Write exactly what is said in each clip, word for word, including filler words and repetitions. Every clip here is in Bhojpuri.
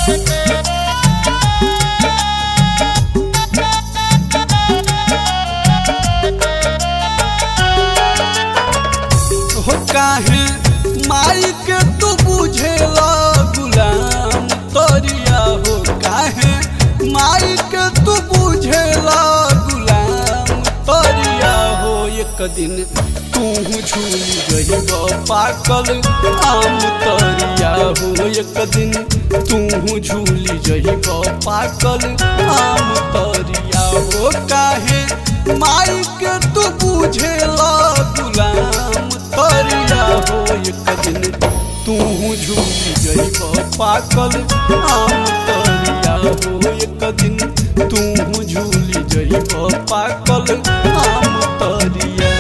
हो काहे माई के तू बुझेला गुलाम तोरिया हो काहे माई के तू बुझेला गुलाम तोरिया हो एक दिन तू झूली गईब पाकल आम तोरिया हो एक दिन तू झूली जईब पाकल आम तोरिया हो काहे माई के तू बुझेला गुलाम तोरिया हो एक दिन तू झूली जईब पाकल आम तोरिया हो एक दिन तू झूली जईब पाकल आम तोरिया।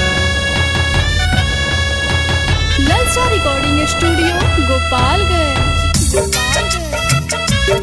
ललचा रिकॉर्डिंग स्टूडियो गोपालगंज गोपालगंज।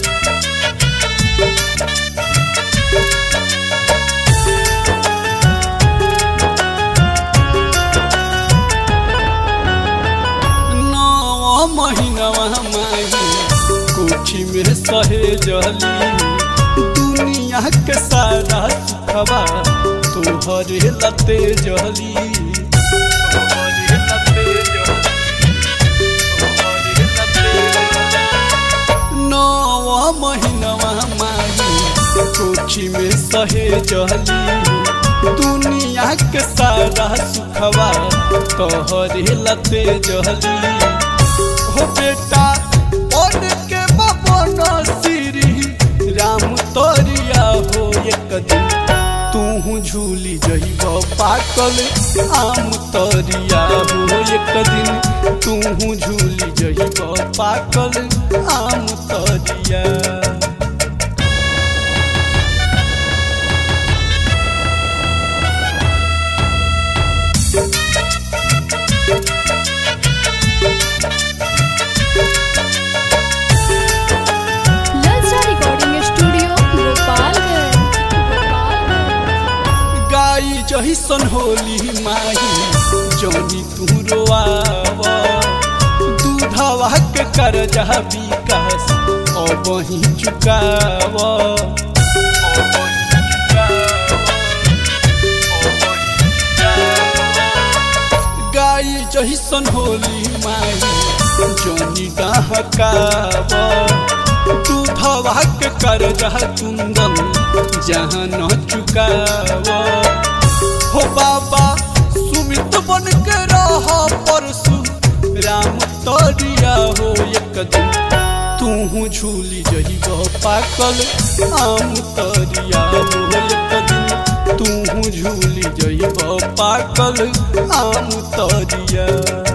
महीनवा माही कोठी में सहे जली दुनिया के सारा सुखवा तोहरे लते जली तोहरे लते नवा महीनवा माही कोठी में सहे जली दुनिया के सारा सुखवा तोहरे लते जली हो बेटा और के बबन श्री राम तोरिया हो एक दिन तू झूली जईब पाकल आम तोरिया हो एक दिन तू झूली जईब पाकल आम तोरिया। जैसन होली माही जौनी तू रोआव दूधवा के कर्जा विकास अब ही चुकाव गाई जैसन होली माही जौनी डहकाव दूधवा के कर्जा कुंदन जहाँ न चुकाव हो बाबा सुमित बन के रह परसु राम तोरिया हो एक दिन तू झूली जईब पाकल आम तोरिया हो एक दिन तू झूली जईब पाकल आम तोरिया।